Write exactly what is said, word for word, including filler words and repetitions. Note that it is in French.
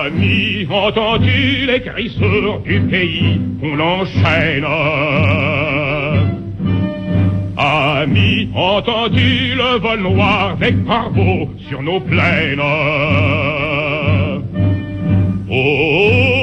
Ami, entends-tu les crissures du pays qu'on enchaîne? Ami, entends-tu le vol noir des corbeaux sur nos plaines? Oh,